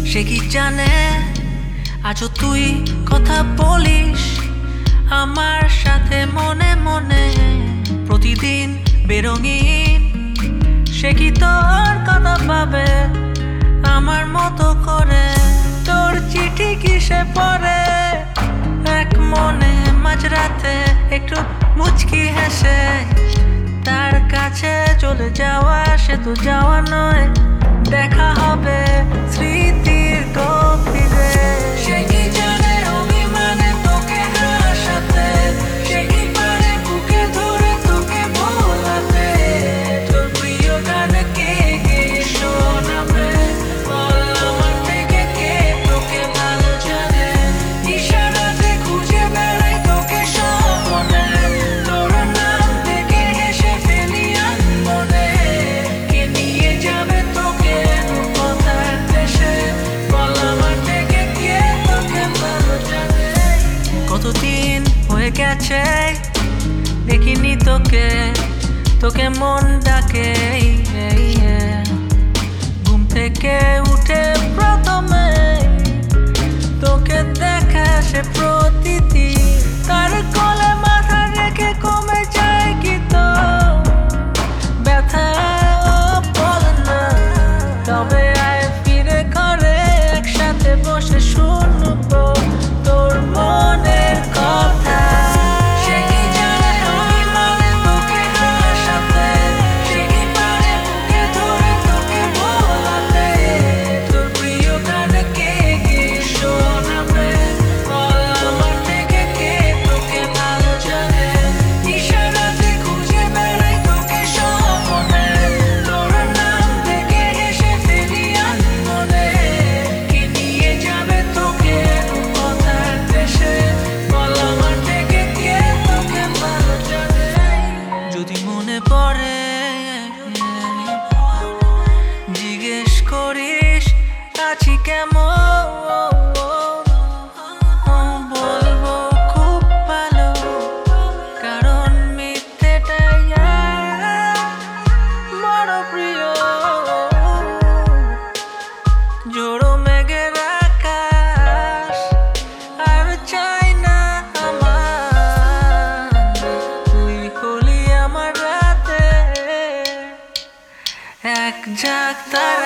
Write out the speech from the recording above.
সে কি জানে আজও তুই কথা বলিস আমার সাথে মনে মনে প্রতিদিন বেরঙিন। সে কি তোর কথা ভাবে আমার মতো করে? তোর চিঠি কিসে পড়ে এক মনে মাঝরাতে একটু মুচকি হেসে তার কাছে চলে যাওয়া, সে তো যাওয়া নয়, দেখা হবে স্মৃতির গভীরে। সে কি জানে অভিমানে তোকে হাসাতে, সে কি পারে বুকে ধরে তোকে ভোলাতে, তোর প্রিয় গান কে কে শোনাবে বল আমার থেকে কে তোকে ভালো জানে? ইশারাতে খুঁজে বেড়াই তোকে স্বপ্নে, তোর নাম থেকে হেসে ফেলি আনমনে। কে নিয়ে যাবে তোকে কথার দেশে বল আমার থেকে কে তোকে ভালো জানে? কতদিন হয়ে গেছে দেখিনি তোকে, তোকে মন ডাকে। ঘুম থেকে উঠে প্রথমে তোকে দেখা সে প্রতিদিন, তার কোলে মাথা রেখে কমে যায় কি তো ব্যথা? বল না তবে আয় ফিরে ঘরে, একসাথে বসে শুনবো তোর মনের কথা। সে কি জানে অভিমানে তোকে হাসাতে, সে কি পারে বুকে ধরে তোকে ভোলাতে, তোর প্রিয় গান কে কে শোনাবে বল আমার থেকে কে তোকে ভালো জানে? ইশারাতে খুঁজে বেড়াই তোকে স্বপ্নে, তোর নাম থেকে হেসে ফেলি আনমনে। কে নিয়ে যাবে তোকে কথার দেশে বল আমার থেকে কে তোকে ভালো জানে? যদি মনে পড়ে জিজ্ঞেস করিস আছি কেমন, বলবো খুব ভালো, কারণ মিথ্যেটাই বড় প্রিয়। জোড়ো মেঘের আকাশ আর চাই না আমার, তুই হলি আমার রাতে এক ঝাঁক তারা।